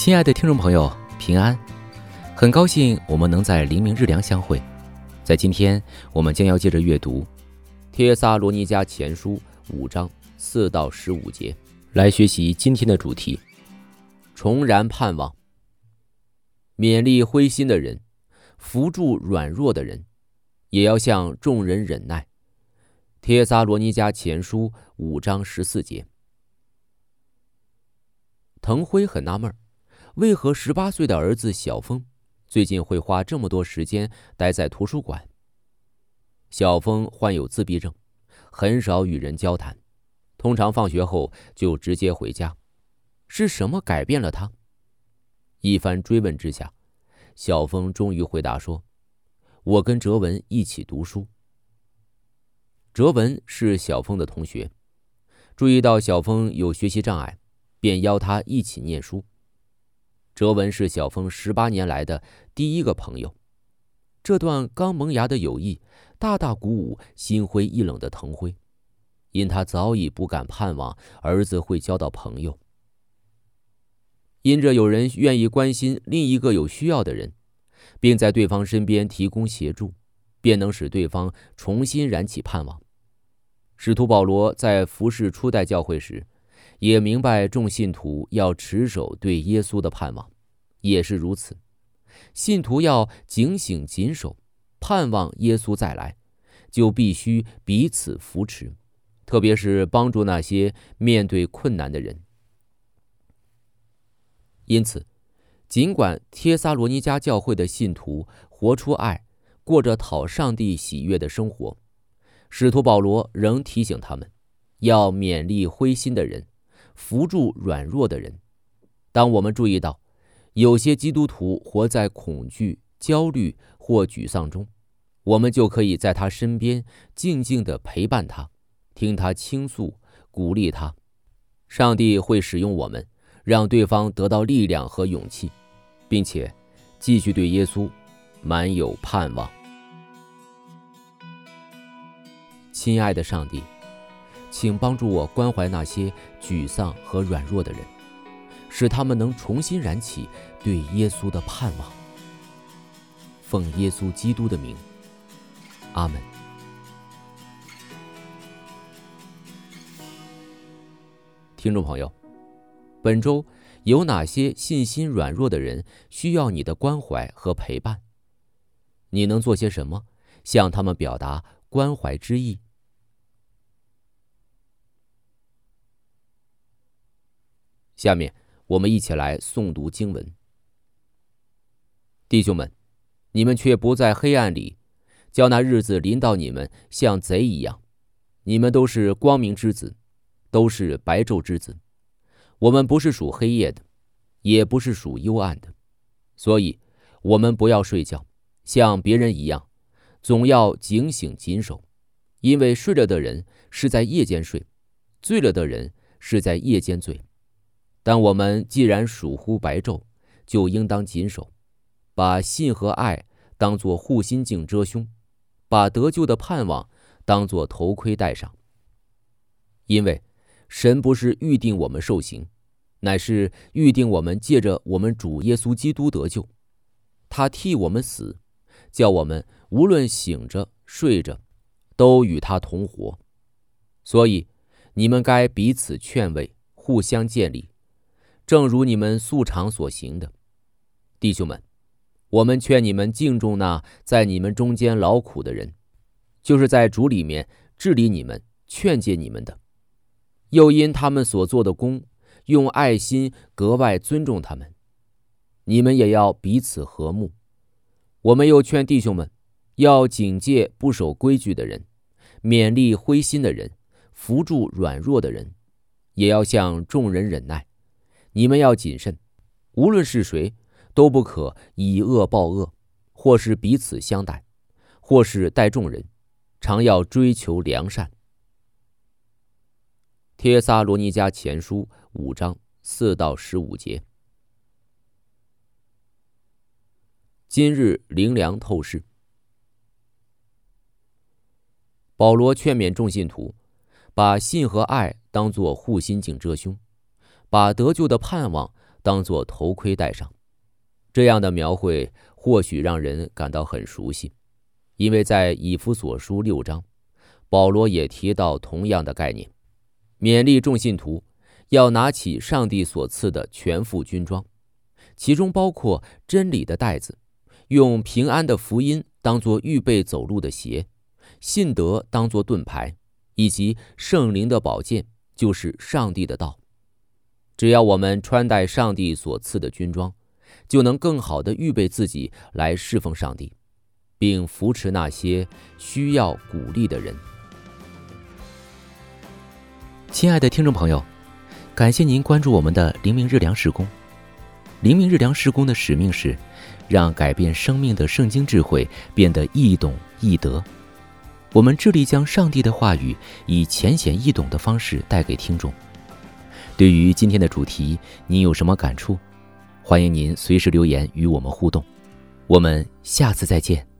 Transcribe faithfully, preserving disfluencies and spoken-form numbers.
亲爱的听众朋友，平安！很高兴我们能在黎明日良相会。在今天，我们将要接着阅读《帖撒罗尼迦前书》五章四到十五节，来学习今天的主题：重燃盼望，勉励灰心的人，扶助软弱的人，也要向众人忍耐。帖撒罗尼迦前书五章十四节。滕辉很纳闷，为何十八岁的儿子小峰最近会花这么多时间待在图书馆？小峰患有自闭症，很少与人交谈，通常放学后就直接回家。是什么改变了他？一番追问之下，小峰终于回答说：我跟哲文一起读书。哲文是小峰的同学，注意到小峰有学习障碍，便邀他一起念书。哲文是小峰十八年来的第一个朋友，这段刚萌芽的友谊大大鼓舞心灰意冷的滕辉，因他早已不敢盼望儿子会交到朋友。因着有人愿意关心另一个有需要的人，并在对方身边提供协助，便能使对方重新燃起盼望。使徒保罗在服侍初代教会时，也明白众信徒要持守对耶稣的盼望，也是如此。信徒要警醒谨守，盼望耶稣再来，就必须彼此扶持，特别是帮助那些面对困难的人。因此，尽管帖撒罗尼迦教会的信徒活出爱，过着讨上帝喜悦的生活，使徒保罗仍提醒他们，要勉励灰心的人，扶助软弱的人。当我们注意到有些基督徒活在恐惧、焦虑或沮丧中，我们就可以在他身边静静地陪伴他，听他倾诉，鼓励他。上帝会使用我们，让对方得到力量和勇气，并且继续对耶稣满有盼望。亲爱的上帝，请帮助我关怀那些沮丧和软弱的人，使他们能重新燃起对耶稣的盼望。奉耶稣基督的名，阿们。听众朋友，本周有哪些信心软弱的人需要你的关怀和陪伴？你能做些什么，向他们表达关怀之意？下面我们一起来诵读经文。弟兄们，你们却不在黑暗里，叫那日子临到你们像贼一样。你们都是光明之子，都是白昼之子。我们不是属黑夜的，也不是属幽暗的，所以我们不要睡觉，像别人一样，总要警醒谨守。因为睡了的人是在夜间睡，醉了的人是在夜间醉。但我们既然属乎白昼，就应当谨守，把信和爱当作护心镜遮胸，把得救的盼望当作头盔戴上。因为神不是预定我们受刑，乃是预定我们借着我们主耶稣基督得救。他替我们死，叫我们无论醒着睡着，都与他同活。所以你们该彼此劝慰，互相建立，正如你们素常所行的。弟兄们，我们劝你们敬重那在你们中间劳苦的人，就是在主里面治理你们、劝诫你们的，又因他们所做的工，用爱心格外尊重他们。你们也要彼此和睦。我们又劝弟兄们，要警戒不守规矩的人，勉励灰心的人，扶助软弱的人，也要向众人忍耐。你们要谨慎，无论是谁，都不可以恶报恶，或是彼此相待，或是待众人，常要追求良善。帖撒罗尼迦前书五章四到十五节。今日灵粮透视。保罗劝勉众信徒，把信和爱当作护心镜遮胸，把得救的盼望当作头盔戴上。这样的描绘或许让人感到很熟悉，因为在以弗所书六章，保罗也提到同样的概念，勉励众信徒要拿起上帝所赐的全副军装，其中包括真理的带子，用平安的福音当作预备走路的鞋，信德当作盾牌，以及圣灵的宝剑，就是上帝的道。只要我们穿戴上帝所赐的军装，就能更好地预备自己来侍奉上帝，并扶持那些需要鼓励的人。 亲爱的听众朋友，感谢您关注我们的灵命日粮事工。灵命日粮事工的使命是让改变生命的圣经智慧变得易懂易得。我们致力将上帝的话语以浅显易懂的方式带给听众。对于今天的主题，您有什么感触？欢迎您随时留言与我们互动。我们下次再见。